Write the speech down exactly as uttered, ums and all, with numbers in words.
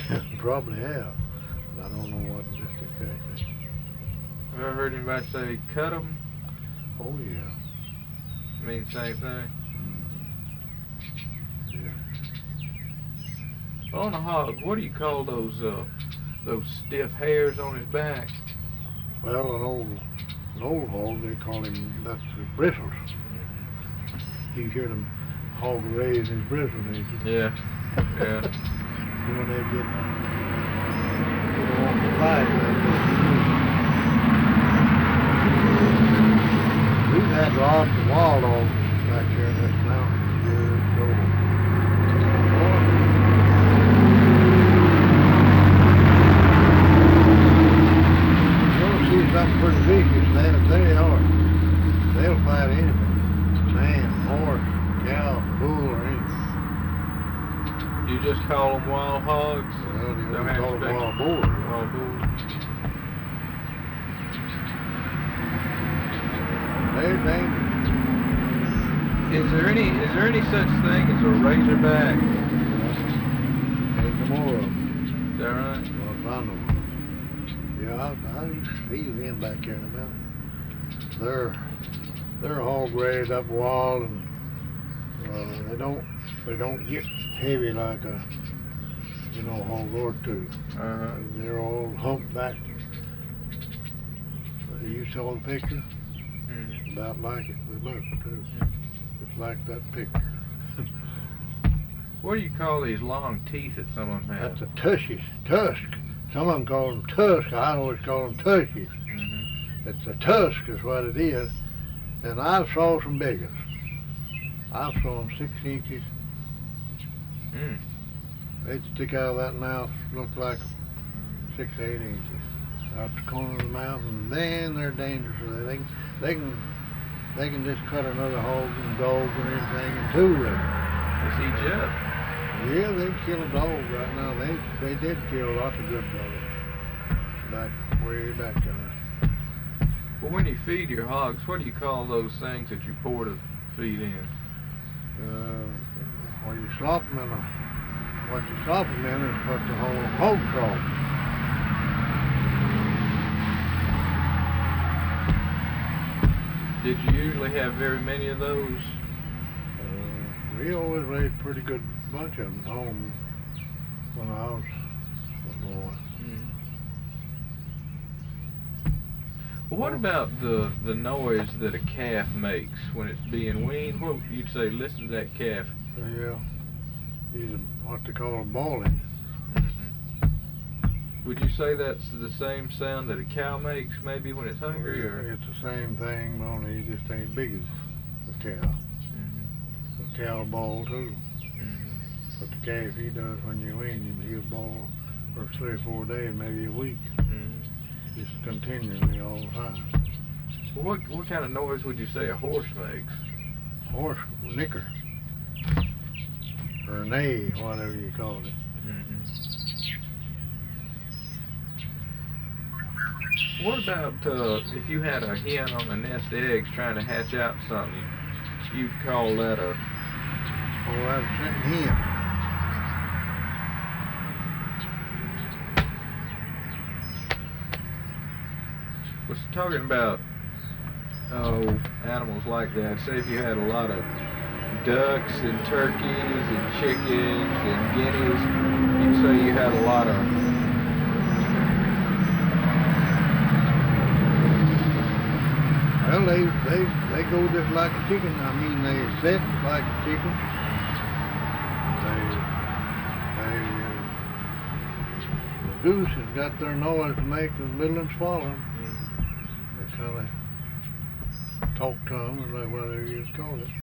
Probably have. But I don't know what just exactly. Have you ever heard anybody say cut 'em? Oh yeah. Mean same thing. Mm-hmm. Yeah. On a hog, what do you call those uh, those stiff hairs on his back? Well, an old an old hog, they call him, that's his bristles. You hear them hog raise his bristles, ain't you? Yeah. Yeah. When they get get on the fight like that. We've had lots of wild hogs back here in this mountain years ago. You'll see something pretty vicious there, they are. They'll fight anything. Man, horse, cow, bull, or anything. You just call them wild hogs? Well, you Don't know, have call them spec- wild boars. Wild bulls. They're dangerous. Is there any is there any such thing as a razorback? There's no more of them. Is that right? Well, if I know. Yeah, I, I used to feed them back here in the mountain. They're they're hog raised up wild, and uh, they don't they don't get heavy like a you know hog or two. Uh-huh. They're all humpbacked. You saw the picture? Mm-hmm. About like it. They look too. It's like that picture. What do you call these long teeth that some of them have? That's a tushy tusk. Some of them call them tusk. I always call them tushies. Mm-hmm. It's a tusk is what it is. And I saw some big ones. I saw them six inches. Mm. They'd stick out of that mouth, look like six, eight inches out the corner of the mouth, and then they're dangerous. They can, they can, they can just cut another hog and dog and everything in two of them. Is he Jeff? Yeah, they kill a dog right now. They they did kill lots of good dogs back way back there. Well, when you feed your hogs, what do you call those things that you pour the feed in? Uh, when you slop them in a, what you slop them in is what the whole hog trough. Did you usually have very many of those? Uh, we always raised a pretty good bunch of them at home when I was a boy. Mm. Well, what about the the noise that a calf makes when it's being weaned? What you'd say? Listen to that calf. Uh, yeah, he's a, what they call a bawling. Mm-hmm. Would you say that's the same sound that a cow makes, maybe when it's hungry? Or? It's the same thing, only he just ain't big as a cow. Mm-hmm. A cow bawl too. Mm-hmm. But the calf, he does when you wean him, he'll bawl for three or four days, maybe a week, Mm-hmm. just continually all the time. Well, what what kind of noise would you say a horse makes? Horse nicker, or neigh, whatever you call it. Mm-hmm. What about uh, if you had a hen on the nest eggs trying to hatch out something? You'd call that a... Oh, that's a hen. Was talking about oh animals like that. Say if you had a lot of ducks and turkeys and chickens and guineas, you'd say you had a lot of... Well, they, they, they go just like a chicken. I mean, they set like a chicken. They, they, uh, the goose has got their noise to make the little and swallow. Mm. That's how they talk to them, or whatever you call it.